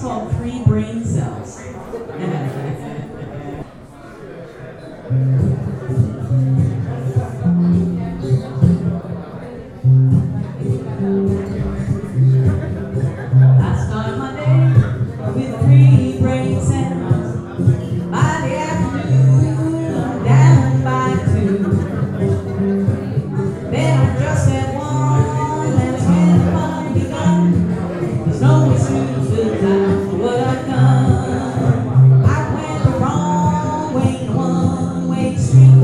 called Free Brain Cells. I start my day with free brain cells. By the afternoon, I'm down by 2. Then I just at 1, that's when the fun begun. There's no excuses, I know what I've done. I went the wrong way in a one-way street.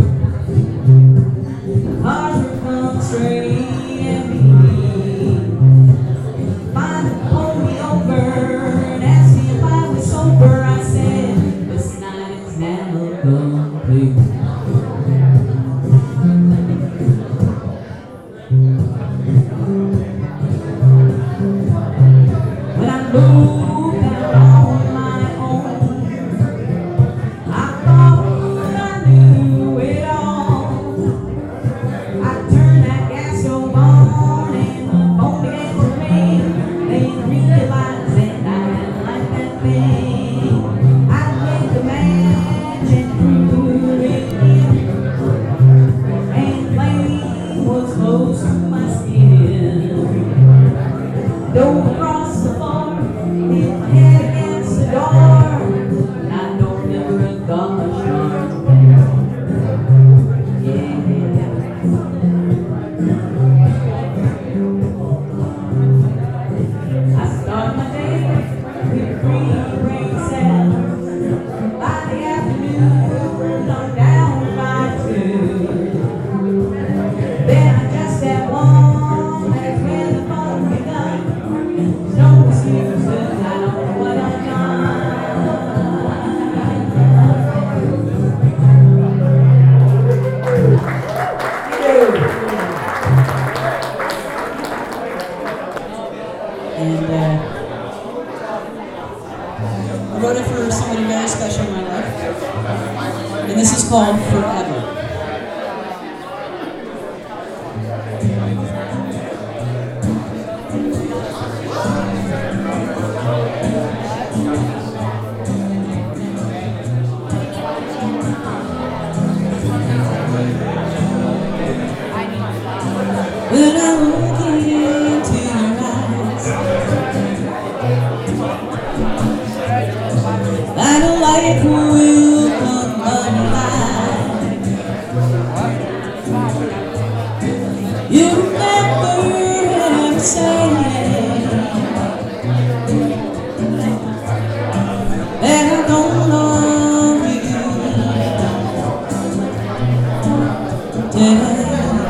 Cars were coming straight at me. Finally pulled me over and asked me if I was sober. I said, this night is now complete. When I moved out on my own, I thought I knew it all. I turned that gas stove on and the phone began to ring. Then realized that I didn't like that thing. I lit the match and threw it in, and the flame was close to my skin. Dove across the floor, hit my head against the door, and I don't remember a gosh darn thing. Yeah. I start my day with free brain cells. By the afternoon, I'm down by 2. Then I just at 1, that's when the fun begun. There's no excuses, I know what I've done. And I wrote it for somebody very special in my life. And this is called Forever. When I look into your eyes, like a light will come alive. You remember ever saying that I don't love you today.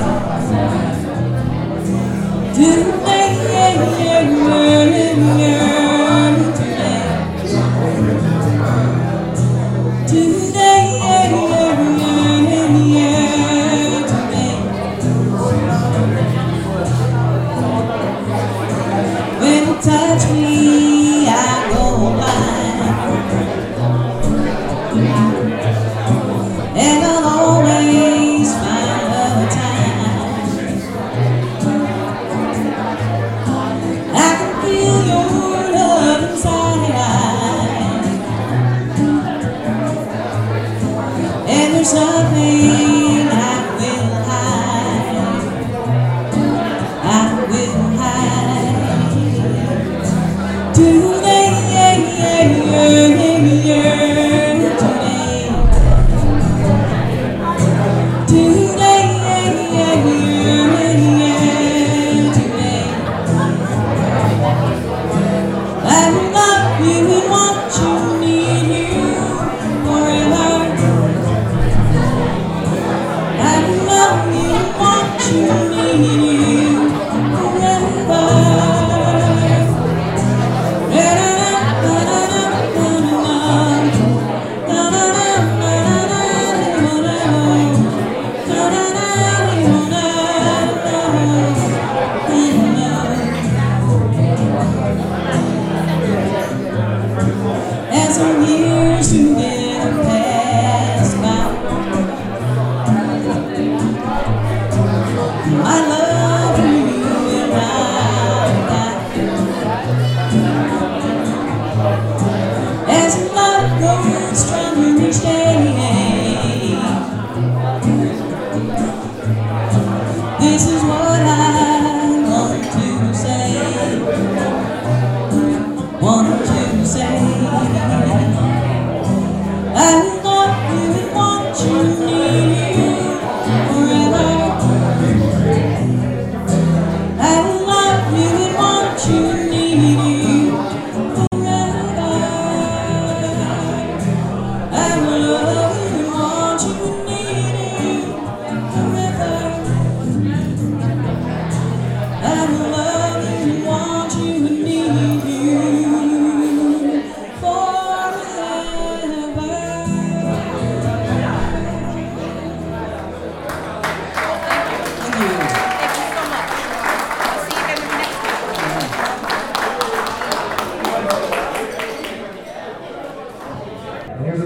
When you touch me, I go blind, and I'll always find the time. I can feel your love inside, and there's nothing I will hide. I will hide. Today, I love you and want you, need you forever. I love you and want you, need you forever. As the years together pass by, I love you and I die.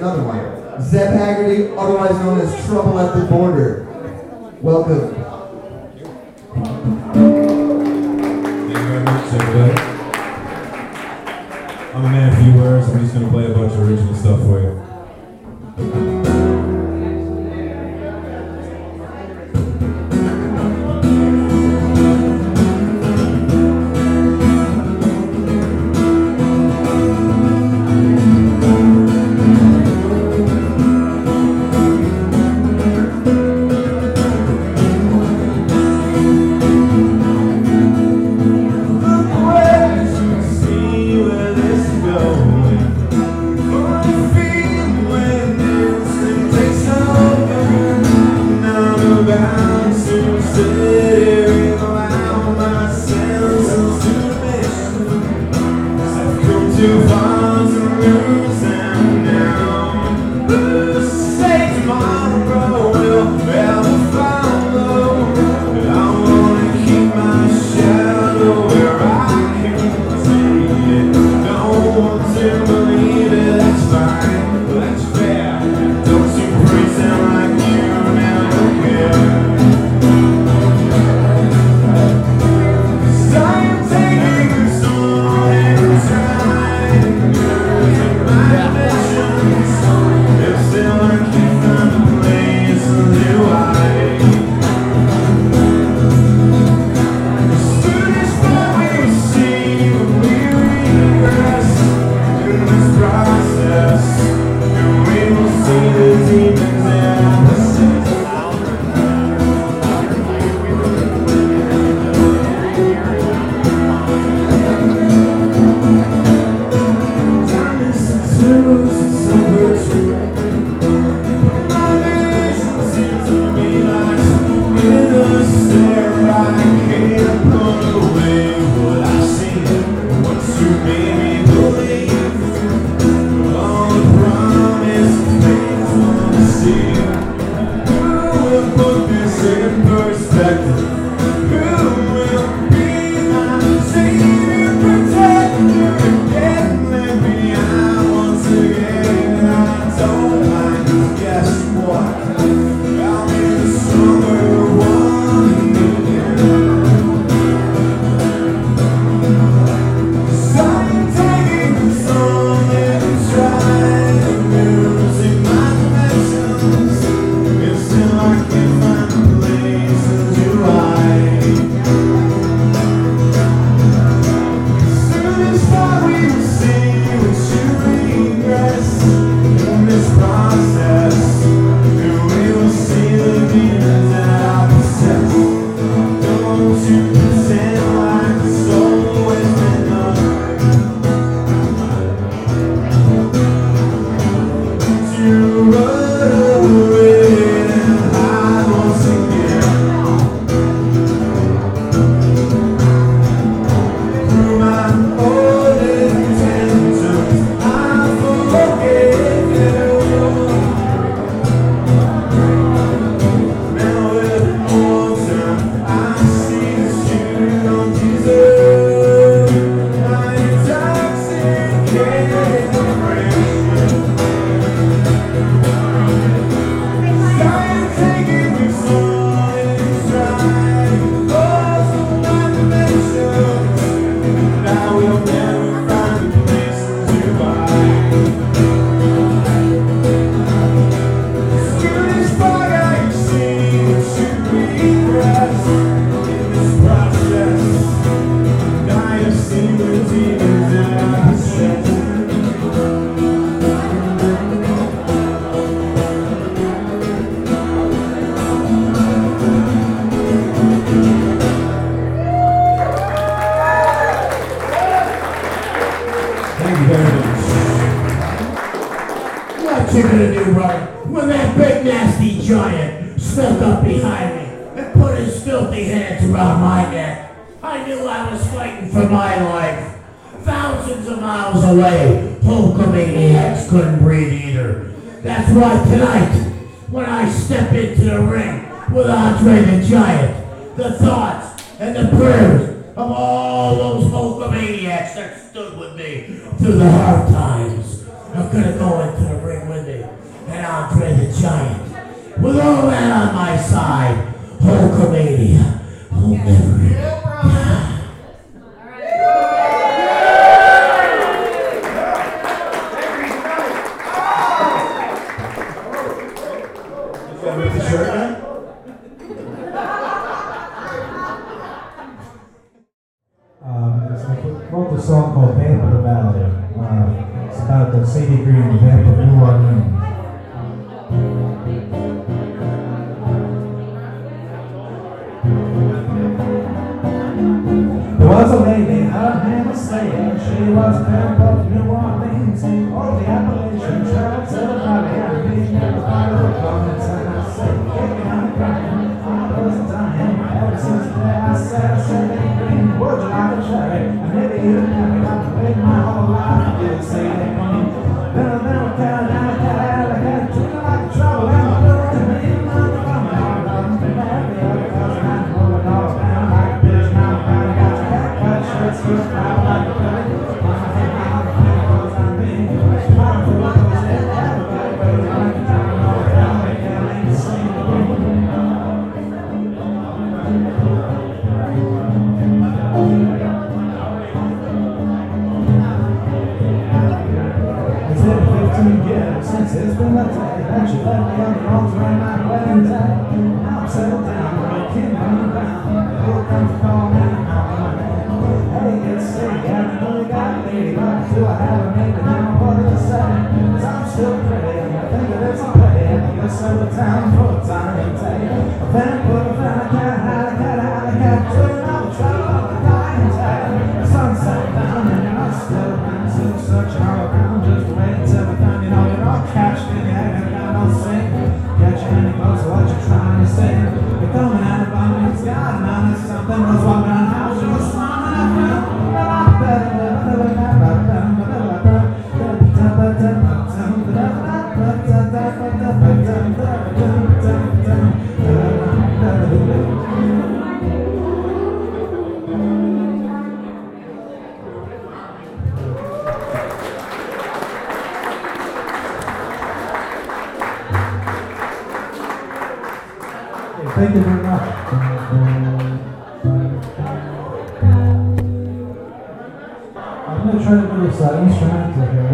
another one. Zeb Haggerty, otherwise known as Trouble at the Border. Welcome. Thank you very much, everybody. I'm a man of few words. I'm just going to play a bunch of original stuff for you. Through the hard times. I'm gonna go into the ring with me. and Andre the Giant. With all that on my side, Hulkamania will never die. I wrote this song called Vamp of the Valley. It's about the Sadie Green Vamp of New Orleans. There was a lady, her name was Sadie. She was a vamp of New Orleans. All the Appalachian traveled to the valley and meeting at the bottom of the comments. And I said, kicking and crying, I was dying. Ever since the day I said, Sadie Green, would you like a cherry? And maybe even never got to wait my whole life. You say they come. Then I never cared, and I can't treat her like trouble. And I don't want to be in my coming. I love me, baby, because I know it all down like a bitch. Now I finally got your haircut, shirts, good, proud like a belly. I'm thinking how the thing goes on me. I'm for what goes in, everybody goes like a time. No, they don't make it, ain't the same. It's been 15 years since it's been a day that you left me on the arms around my wedding day. Now I'm settled down, but I can't come down. Who comes to call me? Hey, it's Sadie, I know you got a lady, but do I have a maybe now? What do you say? 'Cause I'm still pretty, and I think that it's okay. And I guess settle down for a time and day. A fan put a fan, I can't hide, I can't hide, I can't turn out the trouble of the dying day. The sun settled down, and you're still around, still searching all around, just waiting till the time, you know, you're all cashed in, you ain't got no sin. Get your hand close to what you're trying to say. You're coming out of bottom, it's got none, it's something was walking around the house, you were slamming up, Thank you very much. I'm going to try to do this instrumental here.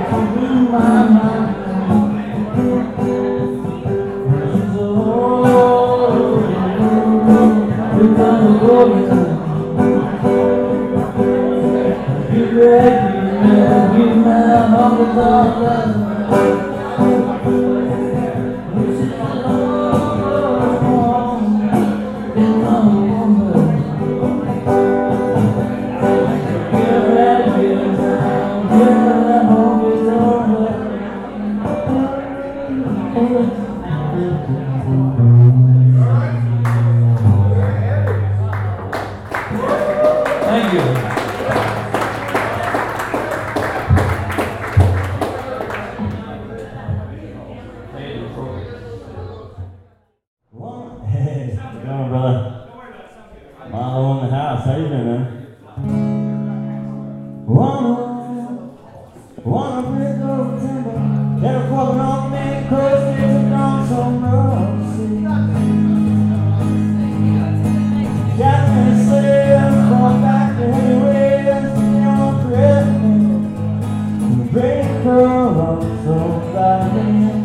racing through my mind. We're gonna go again. You ready, you man, all the dark. Thank you. Hey, how's it going, brother? Milo in the house. How you doing, man? Wanna break over timber, get a falling on me, cause things have gone so mercy. Got me slipped, fall back to anyways, your Christmas. Break her up so badly.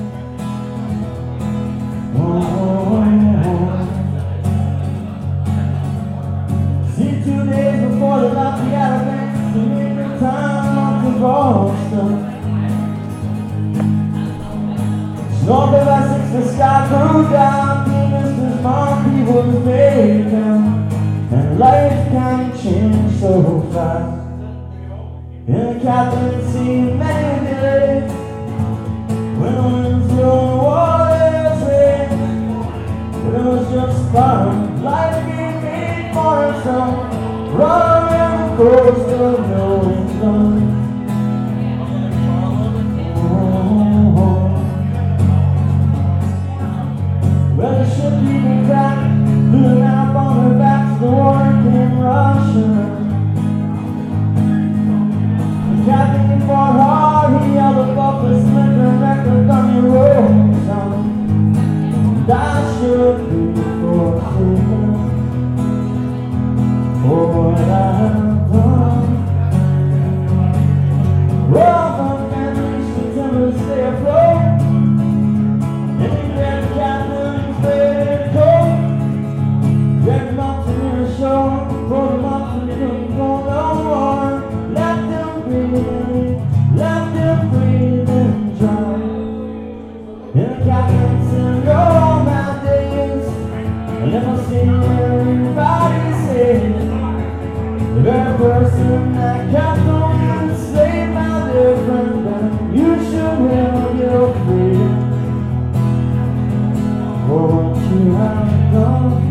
See, 2 days before they locked me out of bank, they made the time off the Boston. Snow day by 6, the sky grew down, Mrs. Monkey was vacant, and life can change so fast. And the captain seen many days when the winds blow, waters rain. But it was just fun, life gave me for itself, running the coast of New England. Well, the ship even cracked, blew the map on her back, the water came rushing. The captain fought hard, he yelled above the slicker, wrecked the dummy road sound. I should be forsaken for what I have done. Well, the memories should never stay afloat, and you let the captain's faded coat. Dragged him up to near the shore, brought him up and couldn't go no more. Left him breathing dry. And the captain said, all my days, I never seen anybody say the very person that kept on and saved my dear friend, that you should have your freedom for what you have done.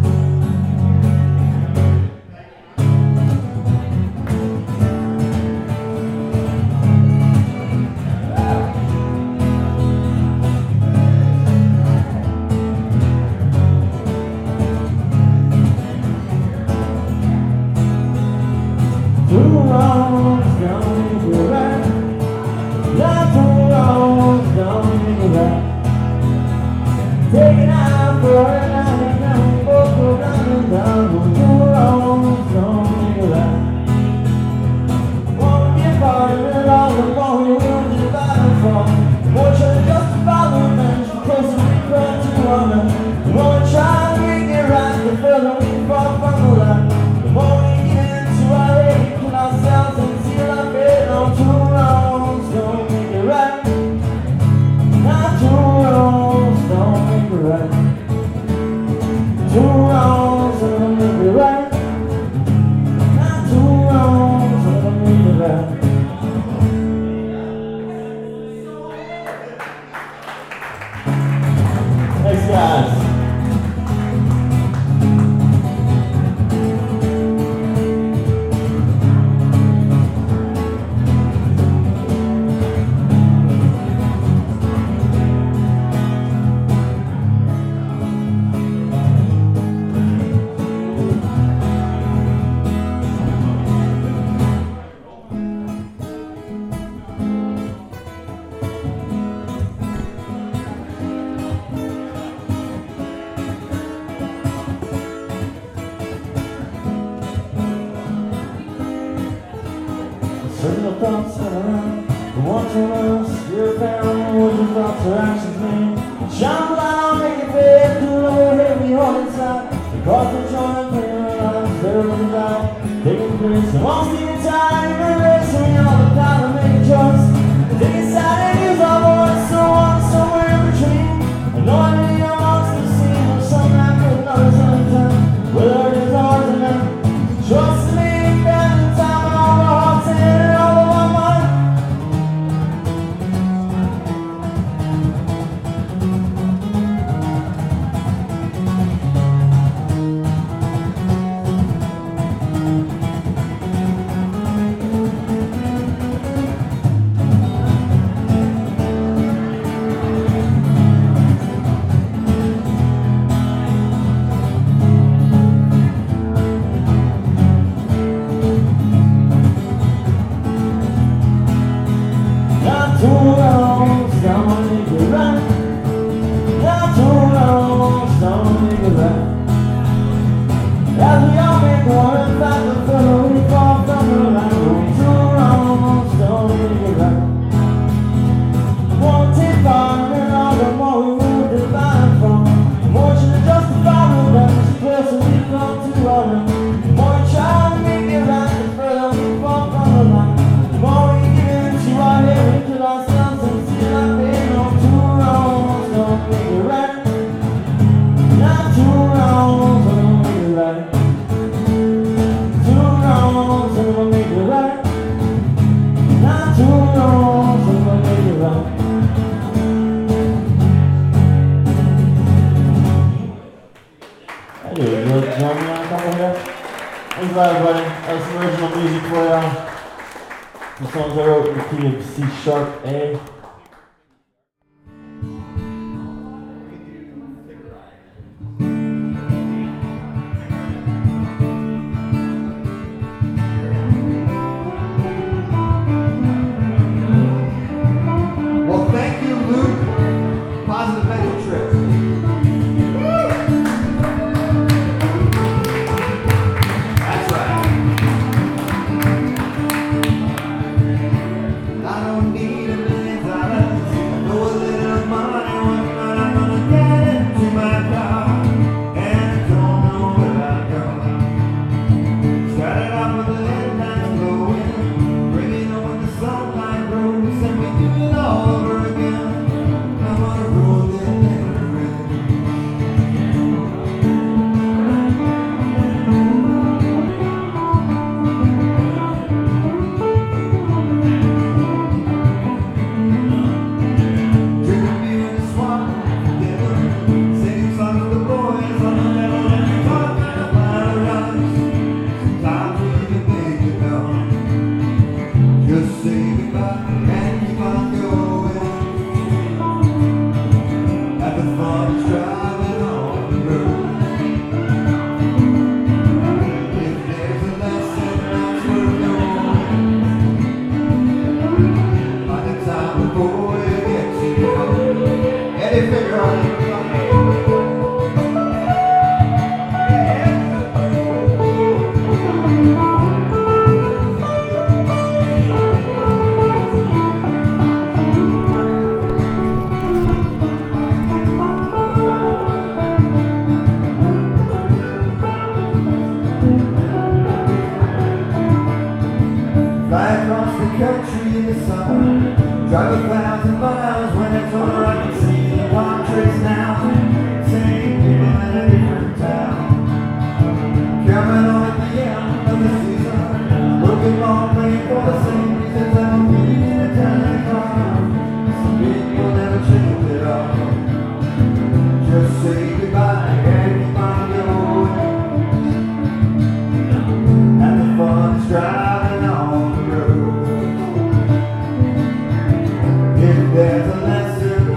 Taking out for a night, now we both go running down. We'll go wrong, don't make a right. Wanna get part of it all, the more you will be battle for. Won't you just follow them, closer we come to our men. We wanna try and make it right, the further we fall from the line. The more we get into our head, kill ourselves and seal our fate. No, two wrongs don't make it right. Not two wrongs don't make it right. Two wrongs don't make it right. Not two wrongs don't make it right. Thanks, guys. Circle thoughts around. Watching us, your family, what your thoughts or actions mean. Shine a light on, make it fade, do the way heavy hold inside. Because we're trying to clear our lives, they're looking out, taking place. So I'm stealing time, you're racing, all the power to make a choice. Take a side and use our voice, so on, somewhere in between. Anointing amongst the scene of some night with another time. Whether it is ours or not, trust me, that the time and all our hearts and all of our minds. Not too long, someone make it right. Not too long, someone make it right. As we all make one back and forth, we fall from the line. Not too long, someone make it right. Won't take far, and all the more we move the line from. The more should justify the damage, the closer we come to our end. The more we try to make it right, the further we fall from the line. The more we get into our head, we kill ourselves and see like they know too long, so don't make it right. Not too long, so don't make it right. Too long, so don't make it right. Not too long, so don't make it right. Hey, you want to join me on a couple here? Thanks a lot, everybody. That's some original music for y'all. The songs I wrote in the key of C sharp A. Well, thank you, Luke. Positive mental trips. That's right. I don't need $1 million. I know a little money, one night I'm gonna get into my car. And I don't know where I'm going. Started off with the headlights glowing, bringing on the sunlight rose, and we do it all over again. I'm on a road that never ends. Drinking beer in the swamp, together, singing songs with the boys on the level, and we talking about us. Sometimes we can make it down. Just say goodbye and keep on going. At the fun is driving on the road. If there's a lesson that's worth knowing, find the time before you get too old. Eddie Finger on it. Fly across the country in the summer, drive 1,000 miles when it's over. I can see the palm trees now, same people in a different town. Coming on at the end of the season, working on playing for the same reasons. I don't need a tiny car. Some people never change it all. Just say goodbye and keep on going. And the fun's driving on the road. If there's a lesson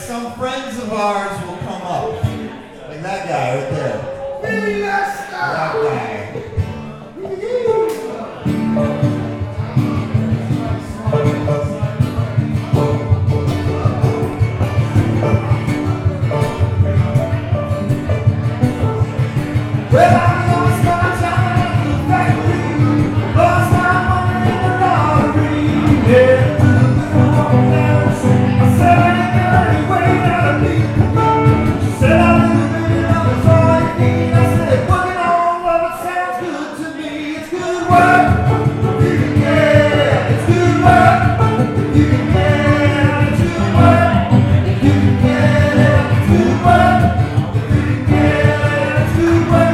some friends of ours will come up. Like that guy right there. That guy. Well, I lost my time in the factory, lost my money in the lottery. Yeah, I said I ain't got any way out of me. She said I live in love is all you need. I said working on love, it sounds good to me. It's good work, you can get it. It's good work, you can get it. It's good work, you can get it. It's good work, you can get it. It's good work.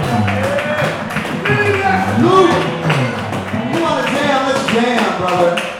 Luke, you want to jam? Let's jam, brother.